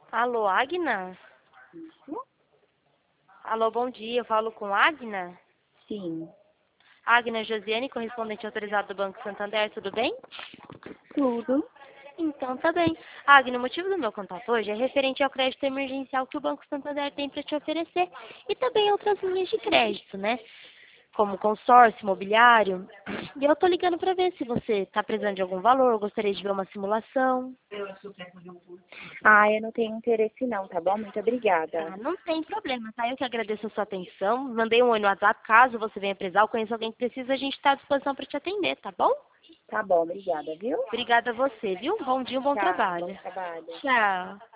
Alô, Agna? Isso? Alô, bom dia. Eu falo com Agna? Sim. Agna Josiane, correspondente autorizado do Banco Santander, tudo bem? Tudo. Então, tá bem. Agna, o motivo do meu contato hoje é referente ao crédito emergencial que o Banco Santander tem para te oferecer e também outras linhas de crédito, né? Como consórcio, imobiliário. E eu tô ligando para ver se você tá precisando de algum valor, gostaria de ver uma simulação. Ah, eu não tenho interesse não, tá bom? Muito obrigada. Tá, não tem problema, tá? Eu que agradeço a sua atenção. Mandei um oi no WhatsApp, caso você venha precisar ou conheça alguém que precisa, a gente está à disposição para te atender, tá bom? Tá bom, obrigada, viu? Obrigada a você, viu? Bom dia, um bom Tchau, bom trabalho. trabalho. Tchau.